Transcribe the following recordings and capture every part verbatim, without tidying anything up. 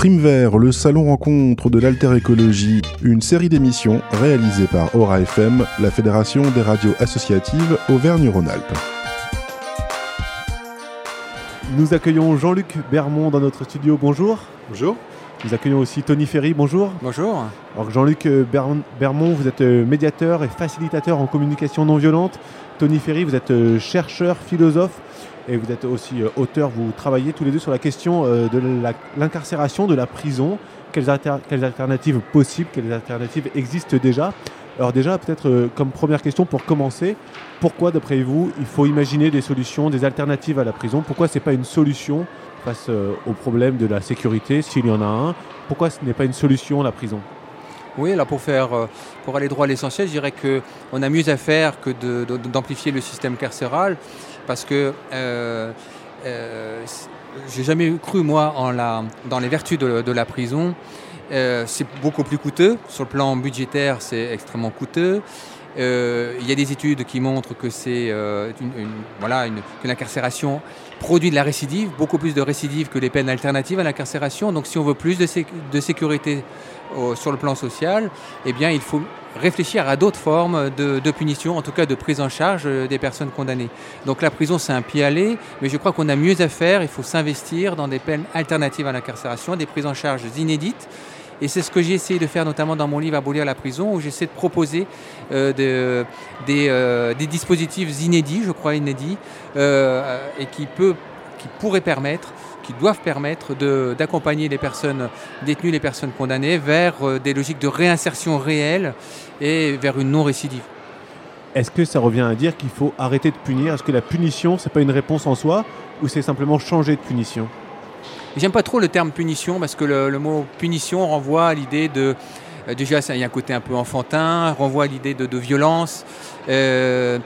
Prime Vert, le salon rencontre de l'alter-écologie, une série d'émissions réalisées par Aura F M, la Fédération des radios associatives Auvergne-Rhône-Alpes. Nous accueillons Jean-Luc Bermond dans notre studio. Bonjour. Bonjour. Nous accueillons aussi Tony Ferry. Bonjour. Bonjour. Alors Jean-Luc Bermond, vous êtes médiateur et facilitateur en communication non violente. Tony Ferry, vous êtes chercheur, philosophe et vous êtes aussi auteur. Vous travaillez tous les deux sur la question de la, l'incarcération, de la prison. Quelles, alter, quelles alternatives possibles, quelles alternatives existent déjà? Alors déjà, peut-être comme première question pour commencer, pourquoi d'après vous, il faut imaginer des solutions, des alternatives à la prison? Pourquoi ce n'est pas une solution face au problème de la sécurité, s'il y en a un? Pourquoi ce n'est pas une solution, la prison? Oui, alors pour, faire, pour aller droit à l'essentiel, je dirais qu'on a mieux à faire que de, de, d'amplifier le système carcéral, parce que euh, euh, j'ai jamais cru, moi, en la, dans les vertus de, de la prison. Euh, c'est beaucoup plus coûteux. Sur le plan budgétaire, c'est extrêmement coûteux. Euh, il y a des études qui montrent que, c'est, euh, une, une, voilà, une, que l'incarcération produit de la récidive, beaucoup plus de récidive que les peines alternatives à l'incarcération. Donc si on veut plus de, sé- de sécurité au, sur le plan social, eh bien, il faut réfléchir à d'autres formes de, de punition, en tout cas de prise en charge des personnes condamnées. Donc la prison, c'est un pied à aller, mais je crois qu'on a mieux à faire. Il faut s'investir dans des peines alternatives à l'incarcération, des prises en charge inédites. Et c'est ce que j'ai essayé de faire notamment dans mon livre « Abolir la prison » où j'essaie de proposer euh, de, des, euh, des dispositifs inédits, je crois inédits, euh, et qui, peut, qui pourraient permettre, qui doivent permettre de, d'accompagner les personnes détenues, les personnes condamnées vers euh, des logiques de réinsertion réelle et vers une non-récidive. Est-ce que ça revient à dire qu'il faut arrêter de punir? Est-ce que la punition, c'est pas une réponse en soi ou c'est simplement changer de punition? J'aime pas trop le terme punition parce que le, le mot punition renvoie à l'idée de... Euh, déjà, il y a un côté un peu enfantin, renvoie à l'idée de, de violence. Euh,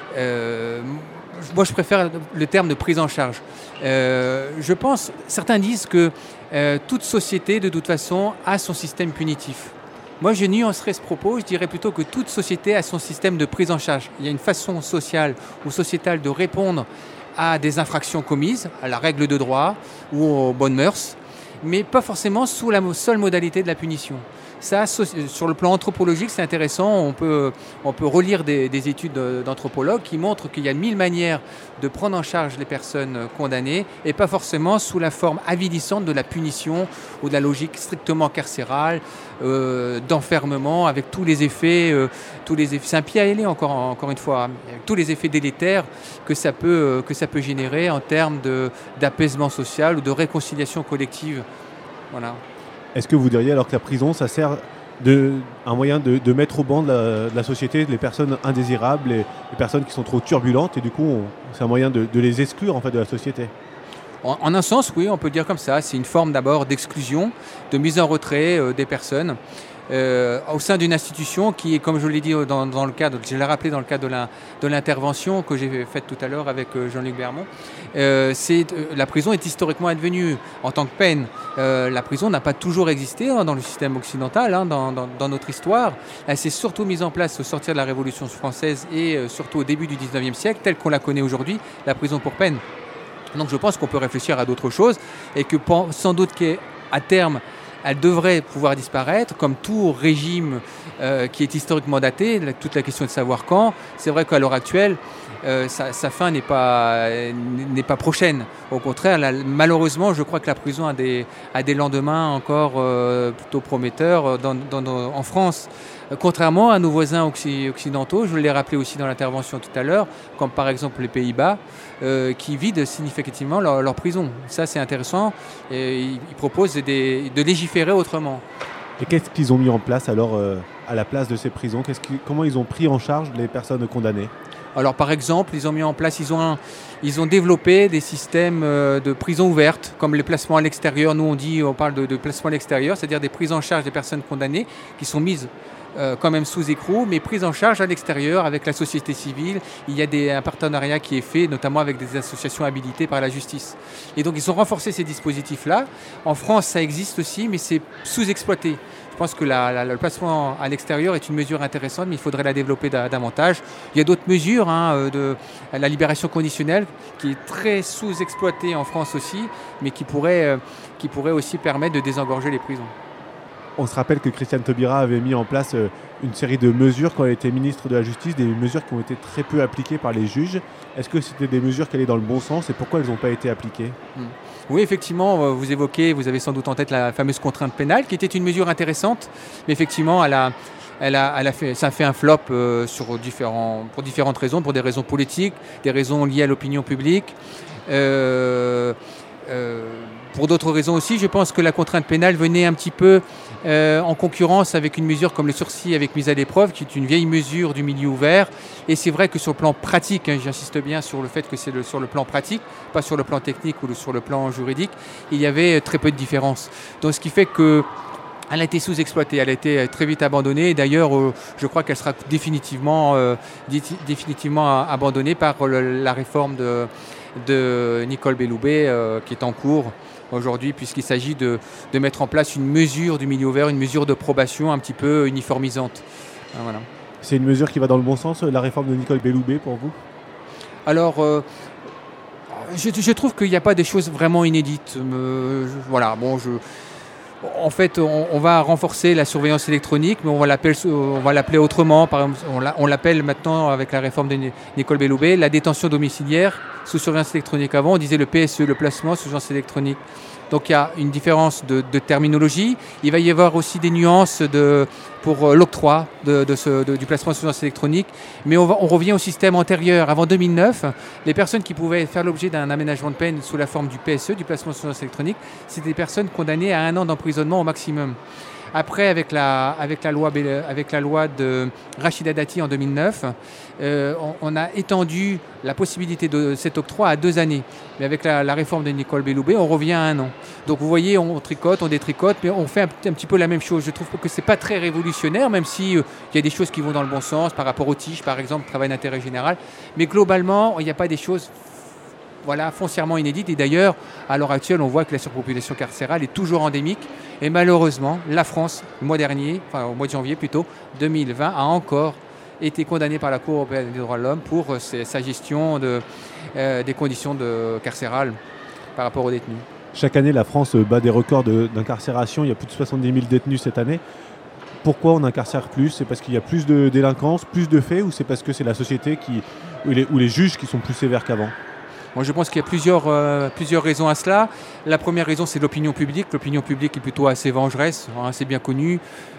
euh, moi, je préfère le terme de prise en charge. Euh, je pense, certains disent que euh, toute société, de toute façon, a son système punitif. Moi, je nuancerais ce propos. Je dirais plutôt que toute société a son système de prise en charge. Il y a une façon sociale ou sociétale de répondre à des infractions commises, à la règle de droit ou aux bonnes mœurs, mais pas forcément sous la seule modalité de la punition. Ça, sur le plan anthropologique, c'est intéressant. On peut, on peut relire des, des études d'anthropologues qui montrent qu'il y a mille manières de prendre en charge les personnes condamnées et pas forcément sous la forme avilissante de la punition ou de la logique strictement carcérale, euh, d'enfermement avec tous les effets, euh, tous les effets. C'est un pied à aller encore, encore une fois, hein, tous les effets délétères que ça peut, euh, que ça peut générer en termes de, d'apaisement social ou de réconciliation collective. Voilà. Est-ce que vous diriez alors que la prison, ça sert de un moyen de, de mettre au banc de la, de la société les personnes indésirables, les, les personnes qui sont trop turbulentes, et du coup, on, c'est un moyen de, de les exclure en fait de la société? En, en un sens, oui, on peut dire comme ça. C'est une forme d'abord d'exclusion, de mise en retrait euh, des personnes euh, au sein d'une institution qui est, comme je l'ai dit dans, dans le cadre, je l'ai rappelé dans le cadre de, la, de l'intervention que j'ai faite tout à l'heure avec euh, Jean-Luc Bermond. Euh, c'est, euh, la prison est historiquement advenue en tant que peine. Euh, la prison n'a pas toujours existé hein, dans le système occidental, hein, dans, dans, dans notre histoire. Elle s'est surtout mise en place au sortir de la Révolution française et euh, surtout au début du dix-neuvième siècle, telle qu'on la connaît aujourd'hui, la prison pour peine. Donc je pense qu'on peut réfléchir à d'autres choses et que sans doute qu'à terme, elle devrait pouvoir disparaître, comme tout régime euh, qui est historiquement daté, toute la question de savoir quand. C'est vrai qu'à l'heure actuelle, euh, sa, sa fin n'est pas, n'est pas prochaine. Au contraire, là, malheureusement, je crois que la prison a des, a des lendemains encore euh, plutôt prometteurs dans, dans, dans, en France. Contrairement à nos voisins occidentaux, je l'ai rappelé aussi dans l'intervention tout à l'heure, comme par exemple les Pays-Bas, euh, qui vident significativement leur, leur prison. Ça, c'est intéressant. Et ils proposent des, de légiférer autrement. Et qu'est-ce qu'ils ont mis en place alors euh, à la place de ces prisons? Qu'est-ce qui, comment ils ont pris en charge les personnes condamnées? Alors par exemple, ils ont mis en place, ils ont, un, ils ont développé des systèmes euh, de prison ouverte, comme les placements à l'extérieur. Nous, on dit, on parle de, de placements à l'extérieur, c'est-à-dire des prises en charge des personnes condamnées qui sont mises euh, quand même sous écrou, mais prise en charge à l'extérieur avec la société civile. Il y a des, un partenariat qui est fait, notamment avec des associations habilitées par la justice. Et donc ils ont renforcé ces dispositifs-là. En France, ça existe aussi, mais c'est sous-exploité. Je pense que la, la, le placement à l'extérieur est une mesure intéressante, mais il faudrait la développer da, davantage. Il y a d'autres mesures, hein, de la libération conditionnelle, qui est très sous-exploitée en France aussi, mais qui pourrait, euh, qui pourrait aussi permettre de désengorger les prisons. On se rappelle que Christiane Taubira avait mis en place euh, une série de mesures quand elle était ministre de la Justice, des mesures qui ont été très peu appliquées par les juges. Est-ce que c'était des mesures qui allaient dans le bon sens et pourquoi elles n'ont pas été appliquées ? mmh. Oui, effectivement, vous évoquez, vous avez sans doute en tête la fameuse contrainte pénale, qui était une mesure intéressante, mais effectivement, elle a, elle a, elle a fait, ça a fait un flop euh, sur différents, pour différentes raisons, pour des raisons politiques, des raisons liées à l'opinion publique. Euh, euh, pour d'autres raisons aussi, je pense que la contrainte pénale venait un petit peu euh, en concurrence avec une mesure comme le sursis avec mise à l'épreuve, qui est une vieille mesure du milieu ouvert. Et c'est vrai que sur le plan pratique, hein, j'insiste bien sur le fait que c'est le, sur le plan pratique, pas sur le plan technique ou le, sur le plan juridique, il y avait très peu de différence. Donc ce qui fait que elle a été sous-exploitée, elle a été très vite abandonnée. Et d'ailleurs, euh, je crois qu'elle sera définitivement, euh, dé- définitivement abandonnée par le, la réforme de, de Nicole Belloubet euh, qui est en cours aujourd'hui, puisqu'il s'agit de, de mettre en place une mesure du milieu ouvert, une mesure de probation un petit peu uniformisante. Ah, voilà. C'est une mesure qui va dans le bon sens, la réforme de Nicole Belloubet, pour vous ? Alors, euh, je, je trouve qu'il n'y a pas des choses vraiment inédites. Euh, je, voilà, bon, je... En fait, on, on va renforcer la surveillance électronique, mais on va l'appeler, on va l'appeler autrement. Par exemple, on, on l'appelle maintenant, avec la réforme de Nicole Belloubet, la détention domiciliaire sous surveillance électronique. Avant, on disait le P S E, le placement sous surveillance électronique. Donc il y a une différence de, de terminologie. Il va y avoir aussi des nuances de, pour l'octroi de, de ce, de, du placement sous surveillance électronique. Mais on, va, on revient au système antérieur. Avant deux mille neuf, les personnes qui pouvaient faire l'objet d'un aménagement de peine sous la forme du P S E, du placement sous surveillance électronique, c'était des personnes condamnées à un an d'emprisonnement au maximum. Après, avec la, avec la, loi, avec la loi de Rachida Dati en deux mille neuf, euh, on, on a étendu la possibilité de cet octroi à deux années. Mais avec la, la réforme de Nicole Belloubet, on revient à un an. Donc vous voyez, on tricote, on détricote, mais on fait un, un petit peu la même chose. Je trouve que ce n'est pas très révolutionnaire, même s'il euh, y a des choses qui vont dans le bon sens, par rapport aux tiges, par exemple, travail d'intérêt général. Mais globalement, il n'y a pas des choses... Voilà, foncièrement inédite. Et d'ailleurs, à l'heure actuelle, on voit que la surpopulation carcérale est toujours endémique. Et malheureusement, la France, le mois dernier, enfin au mois de janvier plutôt, deux mille vingt, a encore été condamnée par la Cour européenne des droits de l'homme pour euh, sa gestion de, euh, des conditions de carcérales par rapport aux détenus. Chaque année, la France bat des records de, d'incarcération. Il y a plus de soixante-dix mille détenus cette année. Pourquoi on incarcère plus ? C'est parce qu'il y a plus de délinquance, plus de faits, ou c'est parce que c'est la société qui, ou les, ou les juges qui sont plus sévères qu'avant ? Moi, je pense qu'il y a plusieurs, euh, plusieurs raisons à cela. La première raison, c'est l'opinion publique. L'opinion publique est plutôt assez vengeresse, hein, c'est bien connu.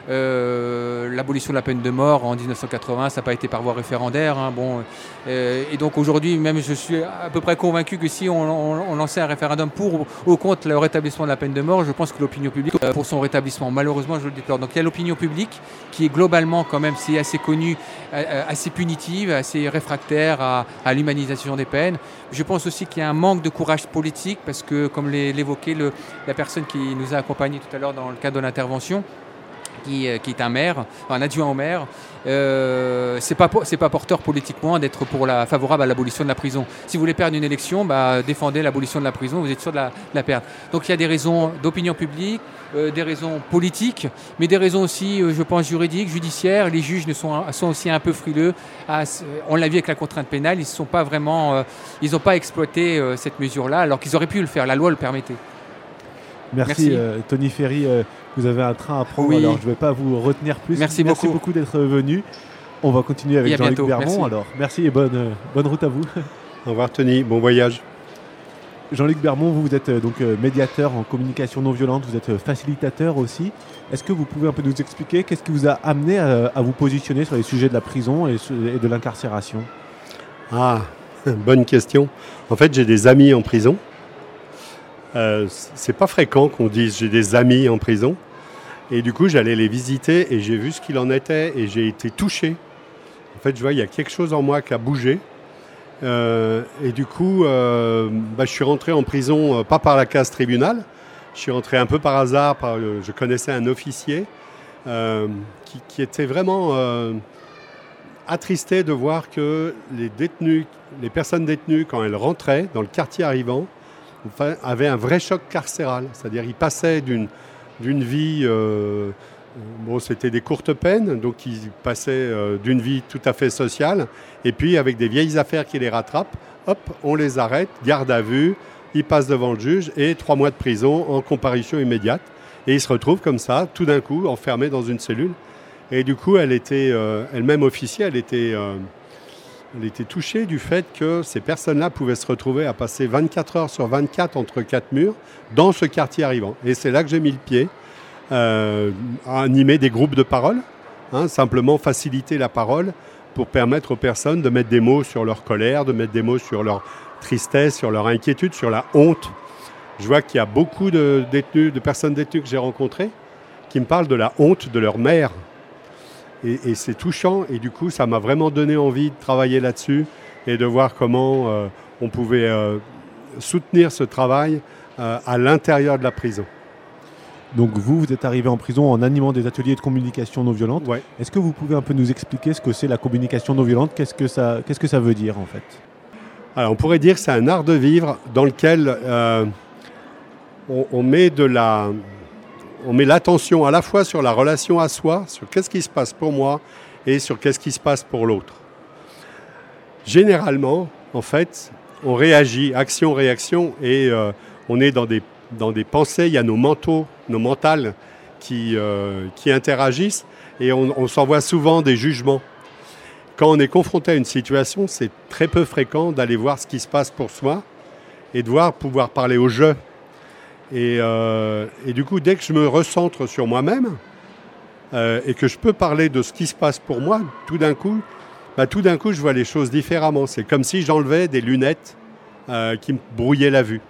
Euh, l'abolition de la peine de mort en dix-neuf cent quatre-vingts, ça n'a pas été par voie référendaire. Hein, bon, euh, et donc aujourd'hui, même je suis à peu près convaincu que si on, on, on lançait un référendum pour ou contre le rétablissement de la peine de mort, je pense que l'opinion publique, euh, pour son rétablissement, malheureusement, je le déplore. Donc il y a l'opinion publique qui est globalement, quand même, c'est assez connu, euh, assez punitive, assez réfractaire à, à l'humanisation des peines. Je pense aussi qu'il y a un manque de courage politique parce que, comme l'évoquait le, la personne qui nous a accompagnés tout à l'heure dans le cadre de l'intervention, qui, qui est un maire, un adjoint au maire, euh, c'est pas c'est pas porteur politiquement d'être pour la favorable à l'abolition de la prison. Si vous voulez perdre une élection, bah, défendez l'abolition de la prison, vous êtes sûr de la, de la perdre. Donc il y a des raisons d'opinion publique, euh, des raisons politiques, mais des raisons aussi, euh, je pense, juridiques, judiciaires. Les juges ne sont, sont aussi un peu frileux. À, on l'a vu avec la contrainte pénale, ils sont pas vraiment, euh, ils n'ont pas exploité euh, cette mesure-là, alors qu'ils auraient pu le faire. La loi le permettait. Merci, Merci. Euh, Tony Ferry. Euh, vous avez un train à prendre, oui. Alors je ne vais pas vous retenir plus. Merci, Merci beaucoup, beaucoup d'être venu. On va continuer avec Jean-Luc Bermond. Merci. Alors, merci et bonne, euh, bonne route à vous. Au revoir Tony, bon voyage. Jean-Luc Bermond, vous, vous êtes euh, donc euh, médiateur en communication non violente, vous êtes euh, facilitateur aussi. Est-ce que vous pouvez un peu nous expliquer qu'est-ce qui vous a amené à, à vous positionner sur les sujets de la prison et, et de l'incarcération ? Ah, bonne question. En fait, j'ai des amis en prison. Euh, c'est pas fréquent qu'on dise j'ai des amis en prison. Et du coup, j'allais les visiter et j'ai vu ce qu'il en était et j'ai été touché. En fait, je vois, il y a quelque chose en moi qui a bougé. Euh, et du coup, euh, bah, je suis rentré en prison, euh, pas par la case tribunal. Je suis rentré un peu par hasard. Par, euh, je connaissais un officier euh, qui, qui étaient vraiment euh, attristés de voir que les détenus, les personnes détenues, quand elles rentraient dans le quartier arrivant, enfin, avaient un vrai choc carcéral. C'est-à-dire qu'ils passaient d'une, d'une vie... Euh, bon, c'était des courtes peines, donc ils passaient euh, d'une vie tout à fait sociale, et puis avec des vieilles affaires qui les rattrapent, hop, on les arrête, garde à vue, ils passent devant le juge, et trois mois de prison en comparution immédiate. Et ils se retrouvent comme ça, tout d'un coup, enfermés dans une cellule. Et du coup, elle était, euh, elle-même officier, elle était, euh, elle était touchée du fait que ces personnes-là pouvaient se retrouver à passer vingt-quatre heures sur vingt-quatre entre quatre murs dans ce quartier arrivant. Et c'est là que j'ai mis le pied. Euh, à animer des groupes de parole, hein, simplement faciliter la parole pour permettre aux personnes de mettre des mots sur leur colère, de mettre des mots sur leur tristesse, sur leur inquiétude, sur la honte. Je vois qu'il y a beaucoup de détenus, de personnes détenues que j'ai rencontrées qui me parlent de la honte de leur mère. Et, et c'est touchant, et du coup ça m'a vraiment donné envie de travailler là-dessus et de voir comment euh, on pouvait euh, soutenir ce travail euh, à l'intérieur de la prison. Donc vous, vous êtes arrivé en prison en animant des ateliers de communication non violente. Ouais. Est-ce que vous pouvez un peu nous expliquer ce que c'est la communication non violente ? Qu'est-ce que ça, qu'est-ce que ça veut dire en fait ? Alors on pourrait dire que c'est un art de vivre dans lequel euh, on, on met de la, on met l'attention à la fois sur la relation à soi, sur qu'est-ce qui se passe pour moi et sur qu'est-ce qui se passe pour l'autre. Généralement, en fait, on réagit, action-réaction, et euh, on est dans des dans des pensées, il y a nos mentaux, nos mentales qui, euh, qui interagissent, et on, on s'envoie souvent des jugements. Quand on est confronté à une situation, c'est très peu fréquent d'aller voir ce qui se passe pour soi et de voir pouvoir parler au jeu. Et, euh, et du coup, dès que je me recentre sur moi-même euh, et que je peux parler de ce qui se passe pour moi, tout d'un coup, bah, tout d'un coup, je vois les choses différemment. C'est comme si j'enlevais des lunettes euh, qui me brouillaient la vue.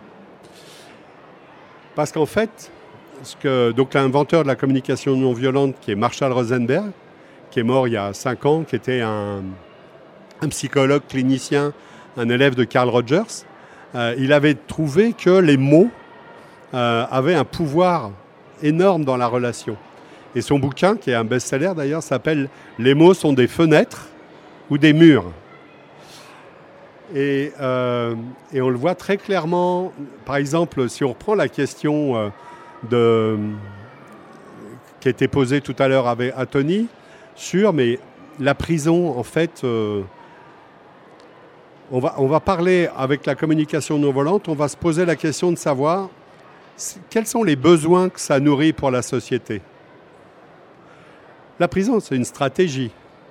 Parce qu'en fait, ce que, donc l'inventeur de la communication non violente, qui est Marshall Rosenberg, qui est mort il y a cinq ans, qui était un, un psychologue clinicien, un élève de Carl Rogers, euh, il avait trouvé que les mots euh, avaient un pouvoir énorme dans la relation. Et son bouquin, qui est un best-seller d'ailleurs, s'appelle « Les mots sont des fenêtres ou des murs ». Et, euh, et on le voit très clairement, par exemple, si on reprend la question euh, de, qui a été posée tout à l'heure avec, à Tony, sur mais la prison, en fait, euh, on, va, on va parler avec la communication non violente, on va se poser la question de savoir quels sont les besoins que ça nourrit pour la société. La prison, c'est une stratégie.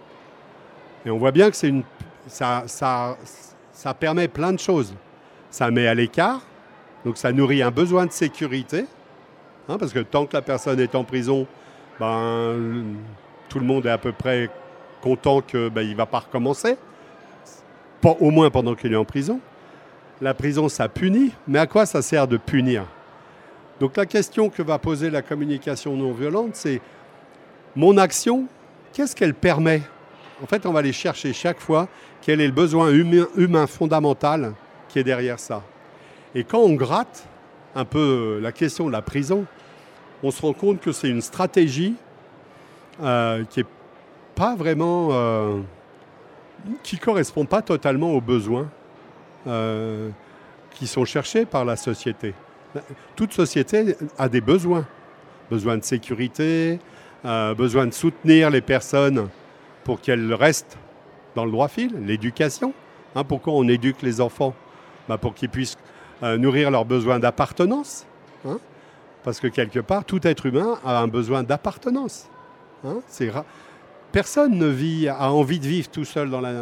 Et on voit bien que c'est une... Ça, ça, Ça permet plein de choses. Ça met à l'écart, donc ça nourrit un besoin de sécurité, hein, parce que tant que la personne est en prison, ben, tout le monde est à peu près content qu'il ben, ne va pas recommencer, pas, au moins pendant qu'il est en prison. La prison, ça punit, mais à quoi ça sert de punir ? Donc la question que va poser la communication non violente, c'est mon action, qu'est-ce qu'elle permet ? En fait, on va aller chercher chaque fois quel est le besoin humain, humain fondamental qui est derrière ça. Et quand on gratte un peu la question de la prison, on se rend compte que c'est une stratégie euh, qui n'est pas vraiment... Euh, qui ne correspond pas totalement aux besoins euh, qui sont cherchés par la société. Toute société a des besoins. Besoin de sécurité, euh, besoin de soutenir les personnes pour qu'elles restent dans le droit fil, l'éducation. Hein, pourquoi on éduque les enfants ? Ben pour qu'ils puissent euh, nourrir leurs besoins d'appartenance. Hein, parce que quelque part, tout être humain a un besoin d'appartenance. Hein, c'est ra- Personne ne vit, a envie de vivre tout seul dans la,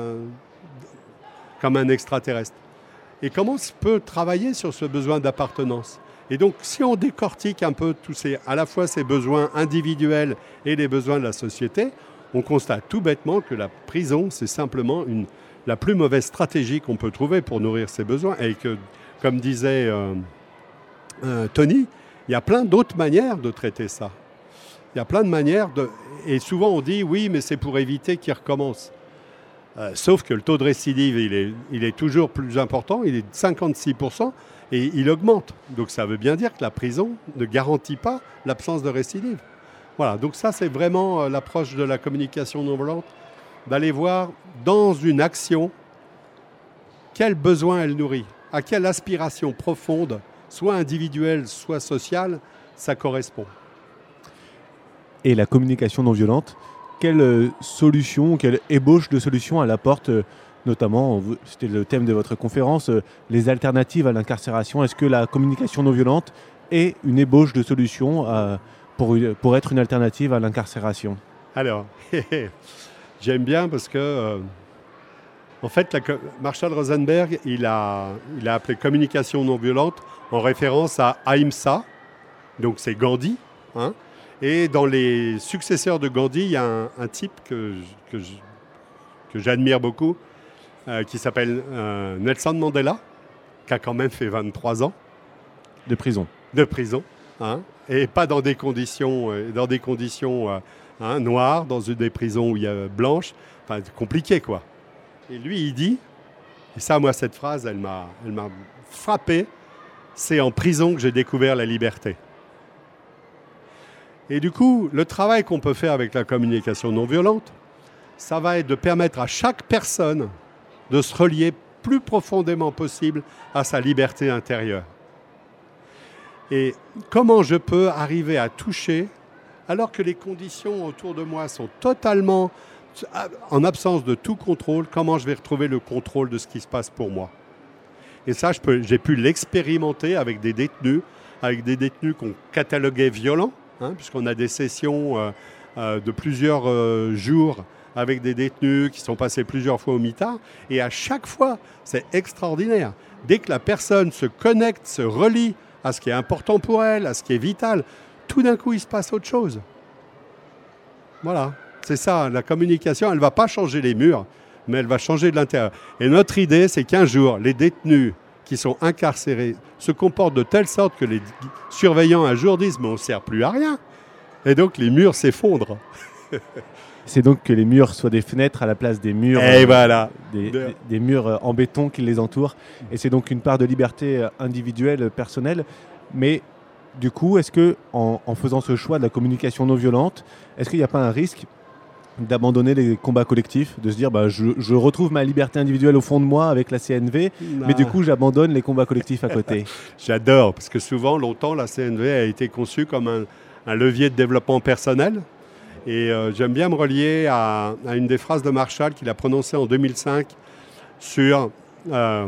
comme un extraterrestre. Et comment on peut travailler sur ce besoin d'appartenance ? Et donc, si on décortique un peu tous ces, à la fois ces besoins individuels et les besoins de la société, on constate tout bêtement que la prison, c'est simplement une, la plus mauvaise stratégie qu'on peut trouver pour nourrir ses besoins. Et que, comme disait euh, euh, Tony, il y a plein d'autres manières de traiter ça. Il y a plein de manières de... Et souvent, on dit, oui, mais c'est pour éviter qu'ils recommencent. Euh, sauf que le taux de récidive, il est, il est toujours plus important, il est de cinquante-six pour cent et il augmente. Donc ça veut bien dire que la prison ne garantit pas l'absence de récidive. Voilà, donc ça c'est vraiment euh, l'approche de la communication non violente, d'aller voir dans une action quel besoin elle nourrit, à quelle aspiration profonde, soit individuelle, soit sociale, ça correspond. Et la communication non violente, quelle euh, solution, quelle ébauche de solution elle apporte, euh, notamment, vous- c'était le thème de votre conférence, euh, les alternatives à l'incarcération. Est-ce que la communication non violente est une ébauche de solution euh, pour, une- pour être une alternative à l'incarcération? Alors, j'aime bien parce que, euh, en fait, la co- Marshall Rosenberg, il a, il a appelé communication non violente en référence à Ahimsa, donc c'est Gandhi. Hein, et dans les successeurs de Gandhi, il y a un, un type que, j- que, j- que j'admire beaucoup, euh, qui s'appelle euh, Nelson Mandela, qui a quand même fait vingt-trois ans De prison. de prison, hein, et pas dans des conditions, euh, dans des conditions euh, hein, noires, dans une des prisons où il y a blanche, enfin compliqué quoi. Et lui il dit, et ça moi cette phrase elle m'a, elle m'a frappé, c'est en prison que j'ai découvert la liberté. Et du coup, le travail qu'on peut faire avec la communication non violente, ça va être de permettre à chaque personne de se relier plus profondément possible à sa liberté intérieure. Et comment je peux arriver à toucher, alors que les conditions autour de moi sont totalement en absence de tout contrôle, comment je vais retrouver le contrôle de ce qui se passe pour moi. Et ça, je peux, j'ai pu l'expérimenter avec des détenus, avec des détenus qu'on cataloguait violents, hein, puisqu'on a des sessions euh, euh, de plusieurs euh, jours avec des détenus qui sont passés plusieurs fois au mitard. Et à chaque fois, c'est extraordinaire. Dès que la personne se connecte, se relie à ce qui est important pour elle, à ce qui est vital, tout d'un coup, il se passe autre chose. Voilà, c'est ça, la communication, elle ne va pas changer les murs, mais elle va changer de l'intérieur. Et notre idée, c'est qu'un jour, les détenus qui sont incarcérés se comportent de telle sorte que les surveillants un jour disent « mais on ne sert plus à rien ». Et donc, les murs s'effondrent. C'est donc que les murs soient des fenêtres à la place des murs, Et euh, voilà. des, De- des- des murs euh, en béton qui les entourent. Et c'est donc une part de liberté euh, individuelle, euh, personnelle. Mais du coup, est-ce que en, en faisant ce choix de la communication non violente, est-ce qu'il n'y a pas un risque d'abandonner les combats collectifs, de se dire bah, je, je retrouve ma liberté individuelle au fond de moi avec la C N V, mais du coup j'abandonne les combats collectifs à côté? J'adore, parce que souvent, longtemps, la C N V a été conçue comme un, un levier de développement personnel. Et euh, j'aime bien me relier à, à une des phrases de Marshall qu'il a prononcée en deux mille cinq sur euh,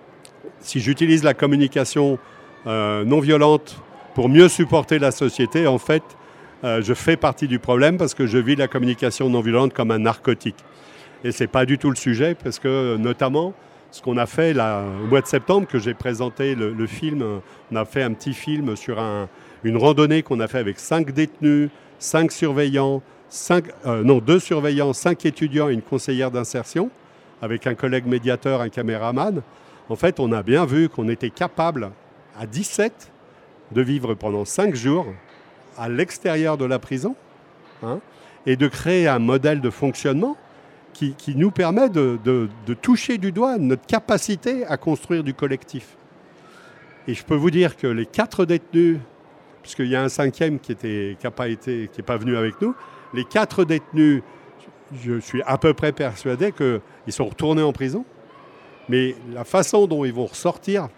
si j'utilise la communication euh, non violente pour mieux supporter la société, en fait, euh, je fais partie du problème parce que je vis la communication non violente comme un narcotique. Et ce n'est pas du tout le sujet, parce que notamment, ce qu'on a fait là, au mois de septembre, que j'ai présenté le, le film, on a fait un petit film sur un, une randonnée qu'on a fait avec cinq détenus, cinq surveillants, cinq, euh, non, deux surveillants, cinq étudiants et une conseillère d'insertion, avec un collègue médiateur, un caméraman. En fait, on a bien vu qu'on était capable, à dix-sept, de vivre pendant cinq jours à l'extérieur de la prison, hein, et de créer un modèle de fonctionnement qui, qui nous permet de, de, de toucher du doigt notre capacité à construire du collectif. Et je peux vous dire que les quatre détenus, puisqu'il y a un cinquième qui n'est qui pas, été, qui est pas venu avec nous, les quatre détenus, je suis à peu près persuadé qu'ils sont retournés en prison, mais la façon dont ils vont ressortir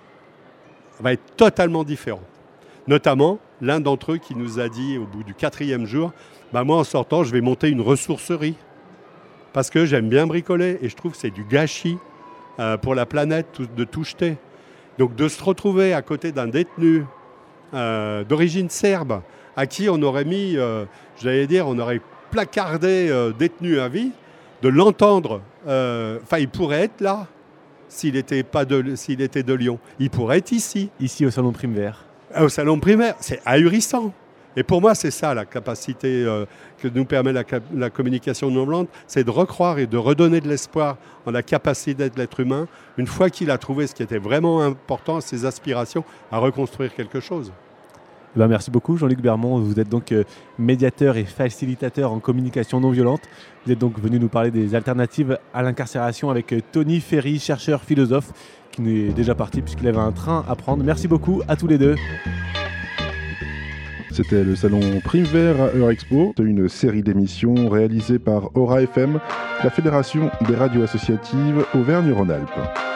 va être totalement différente. Notamment, l'un d'entre eux qui nous a dit au bout du quatrième jour, bah moi en sortant, je vais monter une ressourcerie parce que j'aime bien bricoler et je trouve que c'est du gâchis euh, pour la planète tout, de tout jeter. Donc de se retrouver à côté d'un détenu euh, d'origine serbe à qui on aurait mis, euh, j'allais dire, on aurait placardé euh, détenu à vie, de l'entendre, enfin euh, il pourrait être là s'il était, pas de, s'il était de Lyon, il pourrait être ici. Ici au Salon Prime Vert. Au Salon Primaire, c'est ahurissant. Et pour moi, c'est ça la capacité euh, que nous permet la, la communication non violente, c'est de recroire et de redonner de l'espoir en la capacité de l'être humain, une fois qu'il a trouvé ce qui était vraiment important, ses aspirations, à reconstruire quelque chose. Ben, merci beaucoup Jean-Luc Bermond, vous êtes donc euh, médiateur et facilitateur en communication non violente. Vous êtes donc venu nous parler des alternatives à l'incarcération avec euh, Tony Ferry, chercheur philosophe, qui nous est déjà parti puisqu'il avait un train à prendre. Merci beaucoup à tous les deux. C'était le salon Primevère à Eurexpo, une série d'émissions réalisée par Aura F M, la Fédération des radios associatives Auvergne-Rhône-Alpes.